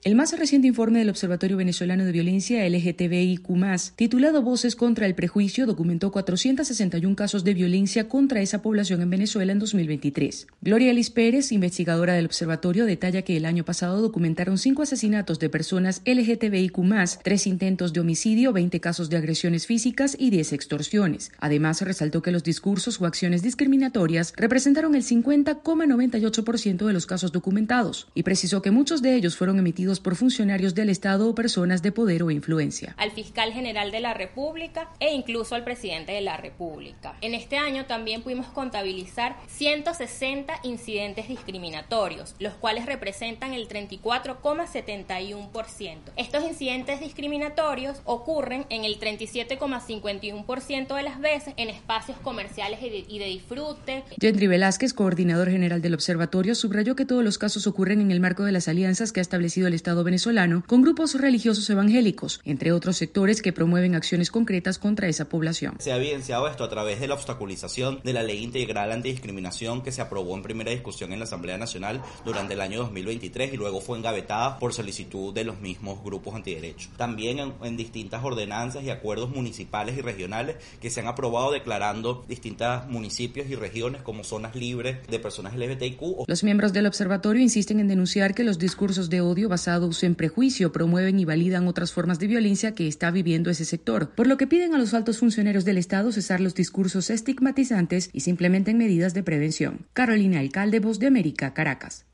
El más reciente informe del Observatorio Venezolano de Violencia LGTBIQ+, titulado Voces contra el Prejuicio, documentó 461 casos de violencia contra esa población en Venezuela en 2023. Gloria Elis Pérez, investigadora del observatorio, detalla que el año pasado documentaron 5 asesinatos de personas LGTBIQ+, 3 intentos de homicidio, 20 casos de agresiones físicas y 10 extorsiones. Además, resaltó que los discursos o acciones discriminatorias representaron el 50,98% de los casos documentados y precisó que muchos de ellos fueron emitidos por funcionarios del Estado o personas de poder o influencia. Al fiscal general de la República e incluso al presidente de la República. En este año también pudimos contabilizar 160 incidentes discriminatorios, los cuales representan el 34,71%. Estos incidentes discriminatorios ocurren en el 37,51% de las veces en espacios comerciales y de disfrute. Gendry Velázquez, coordinador general del observatorio, subrayó que todos los casos ocurren en el marco de las alianzas que ha establecido el Estado venezolano con grupos religiosos evangélicos, entre otros sectores que promueven acciones concretas contra esa población. Se ha evidenciado esto a través de la obstaculización de la Ley Integral Antidiscriminación que se aprobó en primera discusión en la Asamblea Nacional durante el año 2023 y luego fue engavetada por solicitud de los mismos grupos antiderechos. También en distintas ordenanzas y acuerdos municipales y regionales que se han aprobado declarando distintos municipios y regiones como zonas libres de personas LGBTIQ. Los miembros del observatorio insisten en denunciar que los discursos de odio basados en prejuicio promueven y validan otras formas de violencia que está viviendo ese sector, por lo que piden a los altos funcionarios del Estado cesar los discursos estigmatizantes y se implementen medidas de prevención. Carolina Alcalde, Voz de América, Caracas.